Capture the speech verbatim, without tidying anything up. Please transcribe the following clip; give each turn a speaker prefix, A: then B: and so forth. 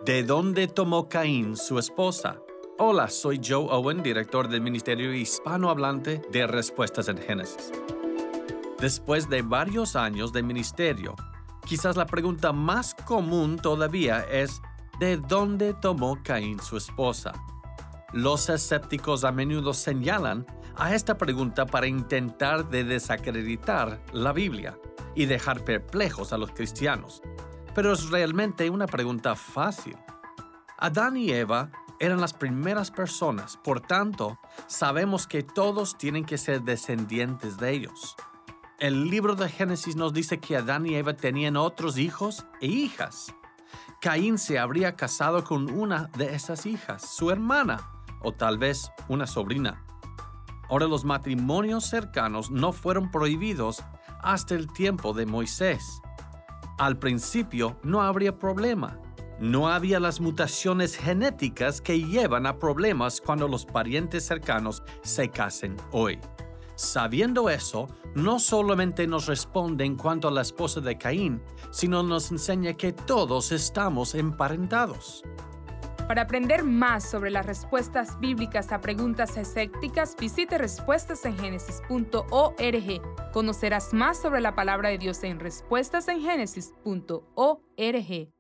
A: ¿De dónde tomó Caín su esposa? Hola, soy Joe Owen, director del Ministerio Hispanohablante de Respuestas en Génesis. Después de varios años de ministerio, quizás la pregunta más común todavía es ¿de dónde tomó Caín su esposa? Los escépticos a menudo señalan a esta pregunta para intentar de desacreditar la Biblia y dejar perplejos a los cristianos. Pero es realmente una pregunta fácil. Adán y Eva eran las primeras personas, por tanto, sabemos que todos tienen que ser descendientes de ellos. El libro de Génesis nos dice que Adán y Eva tenían otros hijos e hijas. Caín se habría casado con una de esas hijas, su hermana, o tal vez una sobrina. Ahora, los matrimonios cercanos no fueron prohibidos hasta el tiempo de Moisés. Al principio no habría problema. No había las mutaciones genéticas que llevan a problemas cuando los parientes cercanos se casen hoy. Sabiendo eso, no solamente nos responde en cuanto a la esposa de Caín, sino nos enseña que todos estamos emparentados.
B: Para aprender más sobre las respuestas bíblicas a preguntas escépticas, visite respuestas en génesis punto org. Conocerás más sobre la palabra de Dios en respuestas en génesis punto org.